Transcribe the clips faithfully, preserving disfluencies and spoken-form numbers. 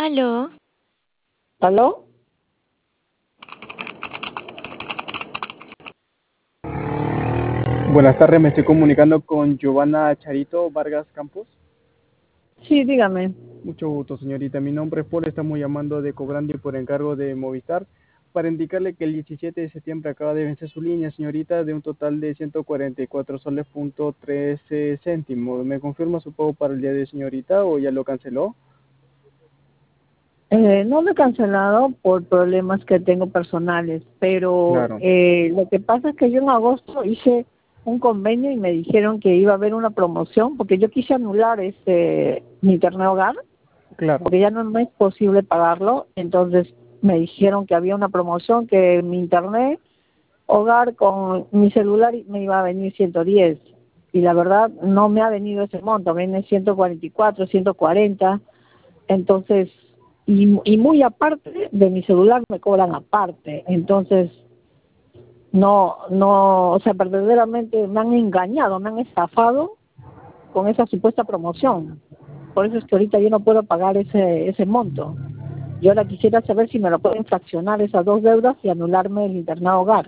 ¿Aló? ¿Aló? Buenas tardes, me estoy comunicando con Giovanna Charito Vargas Campos. Sí, dígame. Mucho gusto, señorita. Mi nombre es Paul, estamos llamando de Cobrando y por encargo de Movistar para indicarle que el diecisiete de septiembre acaba de vencer su línea, señorita, de un total de ciento cuarenta y cuatro soles punto trece céntimos. ¿Me confirma su pago para el día de hoy, señorita, o ya lo canceló? Eh, no lo he cancelado por problemas que tengo personales, pero Claro, eh, lo que pasa es que yo en agosto hice un convenio y me dijeron que iba a haber una promoción porque yo quise anular este mi internet hogar claro, porque ya no me es posible pagarlo. Entonces me dijeron que había una promoción que mi internet hogar con mi celular me iba a venir ciento diez y la verdad no me ha venido ese monto, viene ciento cuarenta y cuatro, ciento cuarenta. Entonces, y, y muy aparte de mi celular me cobran aparte. Entonces, no, no, o sea, verdaderamente me han engañado, me han estafado con esa supuesta promoción. Por eso es que ahorita yo no puedo pagar ese, ese monto. Yo ahora quisiera saber si me lo pueden fraccionar esas dos deudas y anularme el internado hogar.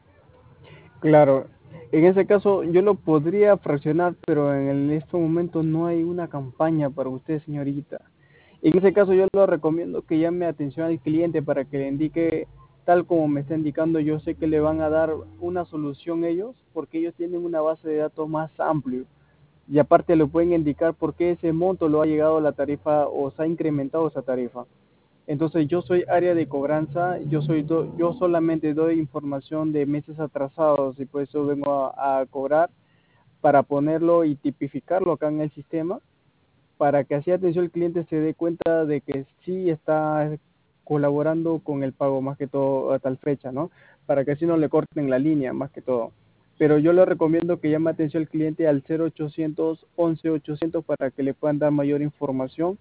claro. En ese caso yo lo podría fraccionar, pero en el- en este momento no hay una campaña para usted, señorita. En ese caso yo le recomiendo que llame atención al cliente para que le indique tal como me está indicando. Yo sé que le van a dar una solución ellos porque ellos tienen una base de datos más amplio y aparte le pueden indicar por qué ese monto lo ha llegado a la tarifa o se ha incrementado esa tarifa. Entonces yo soy área de cobranza, yo soy do- yo solamente doy información de meses atrasados y por eso vengo a, a cobrar para ponerlo y tipificarlo acá en el sistema para que así atención al cliente se dé cuenta de que sí está colaborando con el pago más que todo a tal fecha, ¿no? Para que así no le corten la línea más que todo. Pero yo le recomiendo que llame atención al cliente al cero ochocientos once ochocientos para que le puedan dar mayor información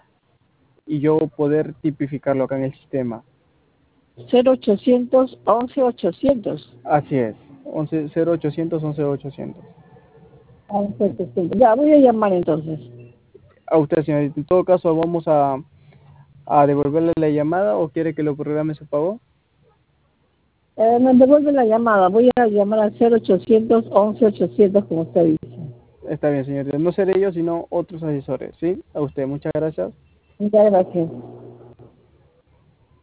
y yo poder tipificarlo acá en el sistema. cero ochocientos once ochocientos. Así es, once cero ochocientos once ochocientos. once ochocientos. Ya, voy a llamar entonces. A usted, señorita. En todo caso, vamos a, a devolverle la llamada o quiere que lo programe su pago. Eh, me devuelve la llamada. Voy a llamar al cero ochocientos once ochocientos como usted dice. Está bien, señorita. No seré yo, sino otros asesores, ¿sí? A usted, muchas gracias. Muchas gracias.